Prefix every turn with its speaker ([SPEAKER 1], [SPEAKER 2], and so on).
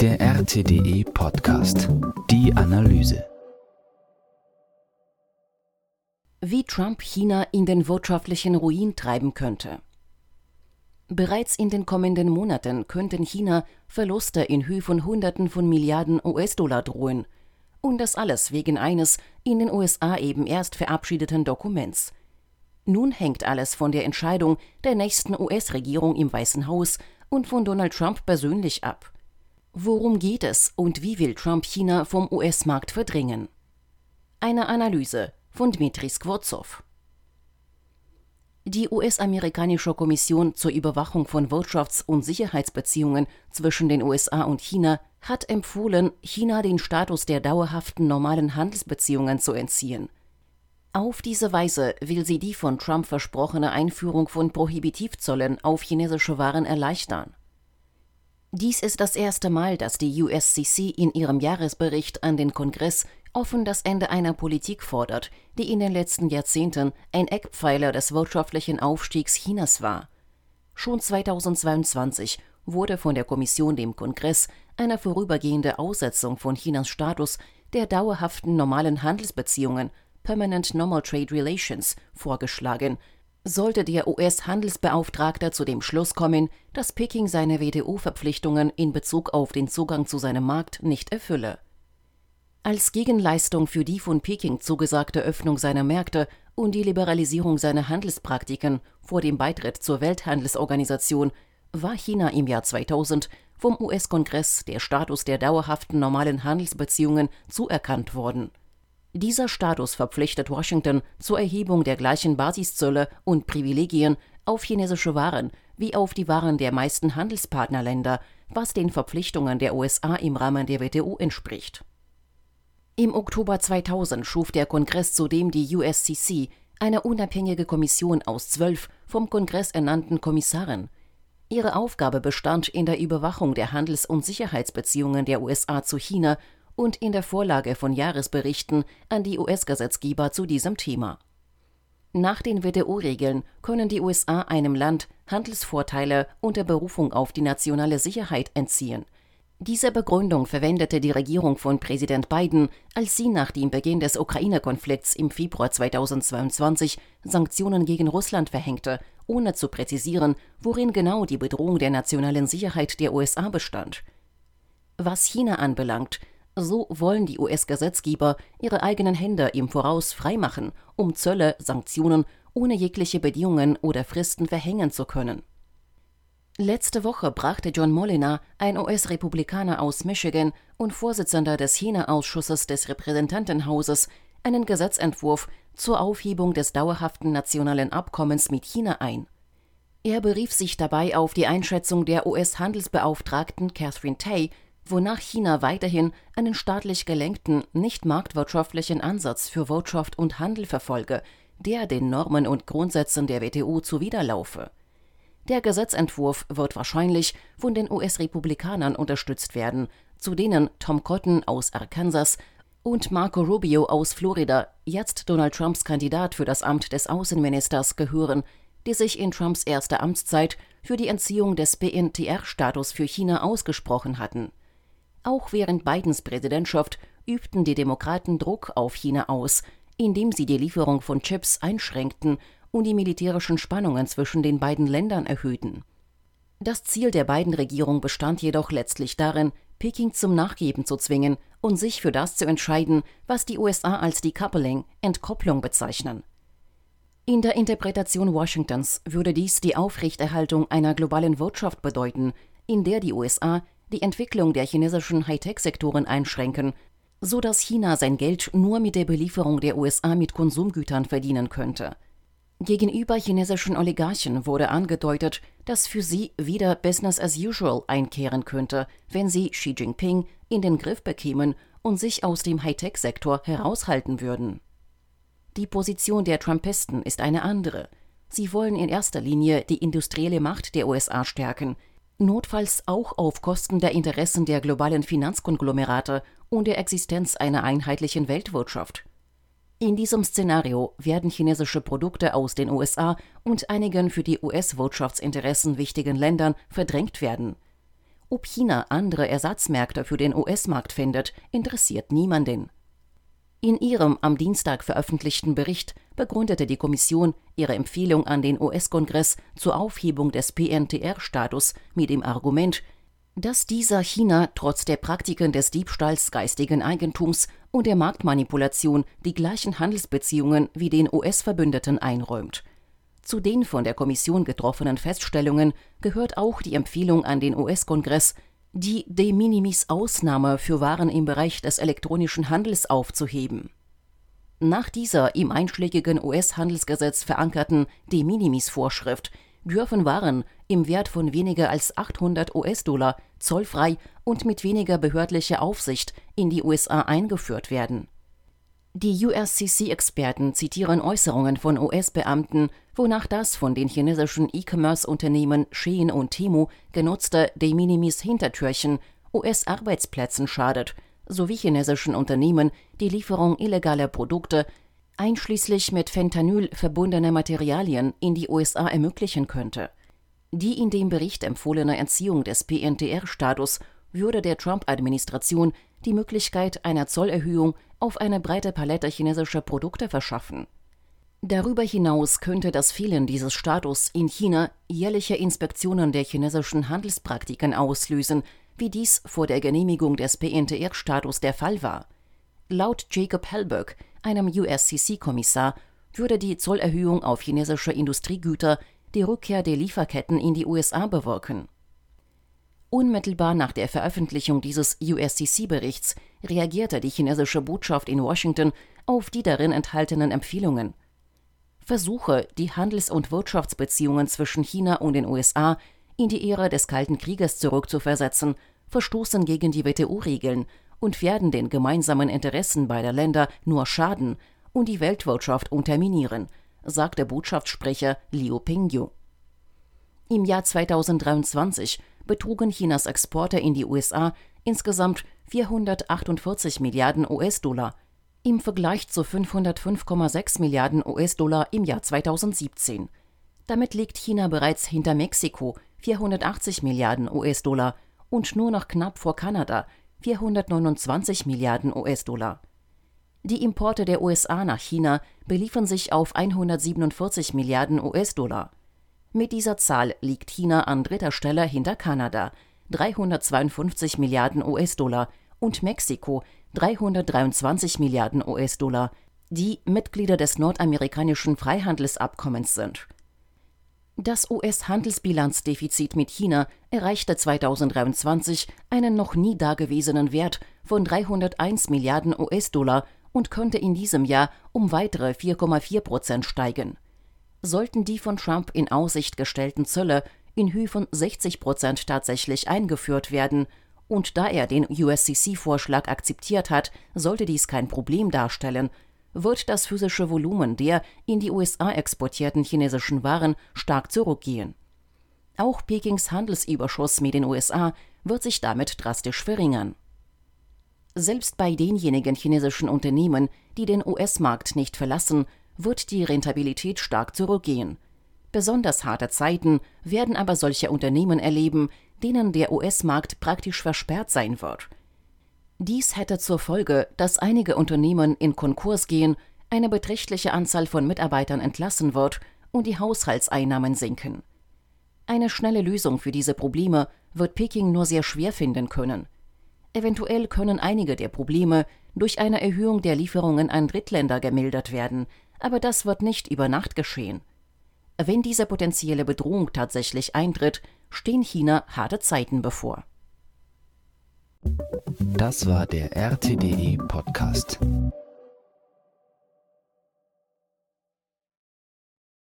[SPEAKER 1] Der RTDE Podcast. Die Analyse.
[SPEAKER 2] Wie Trump China in den wirtschaftlichen Ruin treiben könnte. Bereits in den kommenden Monaten könnten China Verluste in Höhe von Hunderten von Milliarden US-Dollar drohen. Und das alles wegen eines in den USA eben erst verabschiedeten Dokuments. Nun hängt alles von der Entscheidung der nächsten US-Regierung im Weißen Haus und von Donald Trump persönlich ab. Worum geht es und wie will Trump China vom US-Markt verdrängen? Eine Analyse von Dmitri Skvortsov. Die US-amerikanische Kommission zur Überwachung von Wirtschafts- und Sicherheitsbeziehungen zwischen den USA und China hat empfohlen, China den Status der dauerhaften normalen Handelsbeziehungen zu entziehen. Auf diese Weise will sie die von Trump versprochene Einführung von Prohibitivzöllen auf chinesische Waren erleichtern. Dies ist das erste Mal, dass die USCC in ihrem Jahresbericht an den Kongress offen das Ende einer Politik fordert, die in den letzten Jahrzehnten ein Eckpfeiler des wirtschaftlichen Aufstiegs Chinas war. Schon 2022 wurde von der Kommission dem Kongress eine vorübergehende Aussetzung von Chinas Status der dauerhaften normalen Handelsbeziehungen Permanent Normal Trade Relations vorgeschlagen, sollte der US-Handelsbeauftragte zu dem Schluss kommen, dass Peking seine WTO-Verpflichtungen in Bezug auf den Zugang zu seinem Markt nicht erfülle. Als Gegenleistung für die von Peking zugesagte Öffnung seiner Märkte und die Liberalisierung seiner Handelspraktiken vor dem Beitritt zur Welthandelsorganisation war China im Jahr 2000 vom US-Kongress der Status der dauerhaften normalen Handelsbeziehungen zuerkannt worden. Dieser Status verpflichtet Washington zur Erhebung der gleichen Basiszölle und Privilegien auf chinesische Waren wie auf die Waren der meisten Handelspartnerländer, was den Verpflichtungen der USA im Rahmen der WTO entspricht. Im Oktober 2000 schuf der Kongress zudem die USCC, eine unabhängige Kommission aus 12 vom Kongress ernannten Kommissaren. Ihre Aufgabe bestand in der Überwachung der Handels- und Sicherheitsbeziehungen der USA zu China und in der Vorlage von Jahresberichten an die US-Gesetzgeber zu diesem Thema. Nach den WTO-Regeln können die USA einem Land Handelsvorteile unter Berufung auf die nationale Sicherheit entziehen. Diese Begründung verwendete die Regierung von Präsident Biden, als sie nach dem Beginn des Ukraine-Konflikts im Februar 2022 Sanktionen gegen Russland verhängte, ohne zu präzisieren, worin genau die Bedrohung der nationalen Sicherheit der USA bestand. Was China anbelangt, so wollen die US-Gesetzgeber ihre eigenen Hände im Voraus freimachen, um Zölle, Sanktionen ohne jegliche Bedingungen oder Fristen verhängen zu können. Letzte Woche brachte John Molina, ein US-Republikaner aus Michigan und Vorsitzender des China-Ausschusses des Repräsentantenhauses, einen Gesetzentwurf zur Aufhebung des dauerhaften nationalen Abkommens mit China ein. Er berief sich dabei auf die Einschätzung der US-Handelsbeauftragten Catherine Tai, wonach China weiterhin einen staatlich gelenkten, nicht marktwirtschaftlichen Ansatz für Wirtschaft und Handel verfolge, der den Normen und Grundsätzen der WTO zuwiderlaufe. Der Gesetzentwurf wird wahrscheinlich von den US-Republikanern unterstützt werden, zu denen Tom Cotton aus Arkansas und Marco Rubio aus Florida, jetzt Donald Trumps Kandidat für das Amt des Außenministers, gehören, die sich in Trumps erster Amtszeit für die Entziehung des BNTR-Status für China ausgesprochen hatten. Auch während Bidens Präsidentschaft übten die Demokraten Druck auf China aus, indem sie die Lieferung von Chips einschränkten und die militärischen Spannungen zwischen den beiden Ländern erhöhten. Das Ziel der Biden-Regierung bestand jedoch letztlich darin, Peking zum Nachgeben zu zwingen und sich für das zu entscheiden, was die USA als Decoupling, Entkopplung bezeichnen. In der Interpretation Washingtons würde dies die Aufrechterhaltung einer globalen Wirtschaft bedeuten, in der die USA die Entwicklung der chinesischen Hightech-Sektoren einschränken, so dass China sein Geld nur mit der Belieferung der USA mit Konsumgütern verdienen könnte. Gegenüber chinesischen Oligarchen wurde angedeutet, dass für sie wieder Business as usual einkehren könnte, wenn sie Xi Jinping in den Griff bekämen und sich aus dem Hightech-Sektor heraushalten würden. Die Position der Trumpisten ist eine andere. Sie wollen in erster Linie die industrielle Macht der USA stärken, notfalls auch auf Kosten der Interessen der globalen Finanzkonglomerate und der Existenz einer einheitlichen Weltwirtschaft. In diesem Szenario werden chinesische Produkte aus den USA und einigen für die US-Wirtschaftsinteressen wichtigen Ländern verdrängt werden. Ob China andere Ersatzmärkte für den US-Markt findet, interessiert niemanden. In ihrem am Dienstag veröffentlichten Bericht begründete die Kommission ihre Empfehlung an den US-Kongress zur Aufhebung des PNTR-Status mit dem Argument, dass dieser China trotz der Praktiken des Diebstahls geistigen Eigentums und der Marktmanipulation die gleichen Handelsbeziehungen wie den US-Verbündeten einräumt. Zu den von der Kommission getroffenen Feststellungen gehört auch die Empfehlung an den US-Kongress, die De Minimis-Ausnahme für Waren im Bereich des elektronischen Handels aufzuheben. Nach dieser im einschlägigen US-Handelsgesetz verankerten De Minimis-Vorschrift dürfen Waren im Wert von weniger als $800 zollfrei und mit weniger behördlicher Aufsicht in die USA eingeführt werden. Die USCC-Experten zitieren Äußerungen von US-Beamten, wonach das von den chinesischen E-Commerce-Unternehmen Shein und Temu genutzte De Minimis-Hintertürchen US-Arbeitsplätzen schadet, sowie chinesischen Unternehmen die Lieferung illegaler Produkte, einschließlich mit Fentanyl verbundene Materialien, in die USA ermöglichen könnte. Die in dem Bericht empfohlene Entziehung des PNTR-Status würde der Trump-Administration die Möglichkeit einer Zollerhöhung auf eine breite Palette chinesischer Produkte verschaffen. Darüber hinaus könnte das Fehlen dieses Status in China jährliche Inspektionen der chinesischen Handelspraktiken auslösen, wie dies vor der Genehmigung des PNTR-Status der Fall war. Laut Jacob Hellberg, einem USCC-Kommissar, würde die Zollerhöhung auf chinesische Industriegüter die Rückkehr der Lieferketten in die USA bewirken. Unmittelbar nach der Veröffentlichung dieses USCC-Berichts reagierte die chinesische Botschaft in Washington auf die darin enthaltenen Empfehlungen. Versuche, die Handels- und Wirtschaftsbeziehungen zwischen China und den USA in die Ära des Kalten Krieges zurückzuversetzen, verstoßen gegen die WTO-Regeln und werden den gemeinsamen Interessen beider Länder nur schaden und die Weltwirtschaft unterminieren, sagte Botschaftssprecher Liu Pingyu. Im Jahr 2023 betrugen Chinas Exporte in die USA insgesamt 448 Milliarden US-Dollar, im Vergleich zu 505,6 Milliarden US-Dollar im Jahr 2017. Damit liegt China bereits hinter Mexiko, 480 Milliarden US-Dollar, und nur noch knapp vor Kanada, 429 Milliarden US-Dollar. Die Importe der USA nach China beliefen sich auf 147 Milliarden US-Dollar. Mit dieser Zahl liegt China an dritter Stelle hinter Kanada, 352 Milliarden US-Dollar, und Mexiko, 323 Milliarden US-Dollar, die Mitglieder des nordamerikanischen Freihandelsabkommens sind. Das US-Handelsbilanzdefizit mit China erreichte 2023 einen noch nie dagewesenen Wert von 301 Milliarden US-Dollar und könnte in diesem Jahr um weitere 4,4% steigen. Sollten die von Trump in Aussicht gestellten Zölle in Höhe von 60% tatsächlich eingeführt werden, und da er den USCC-Vorschlag akzeptiert hat, sollte dies kein Problem darstellen, wird das physische Volumen der in die USA exportierten chinesischen Waren stark zurückgehen. Auch Pekings Handelsüberschuss mit den USA wird sich damit drastisch verringern. Selbst bei denjenigen chinesischen Unternehmen, die den US-Markt nicht verlassen, wird die Rentabilität stark zurückgehen. Besonders harte Zeiten werden aber solche Unternehmen erleben, denen der US-Markt praktisch versperrt sein wird. Dies hätte zur Folge, dass einige Unternehmen in Konkurs gehen, eine beträchtliche Anzahl von Mitarbeitern entlassen wird und die Haushaltseinnahmen sinken. Eine schnelle Lösung für diese Probleme wird Peking nur sehr schwer finden können. Eventuell können einige der Probleme durch eine Erhöhung der Lieferungen an Drittländer gemildert werden, aber das wird nicht über Nacht geschehen. Wenn diese potenzielle Bedrohung tatsächlich eintritt, stehen China harte Zeiten bevor.
[SPEAKER 1] Das war der RTDE Podcast.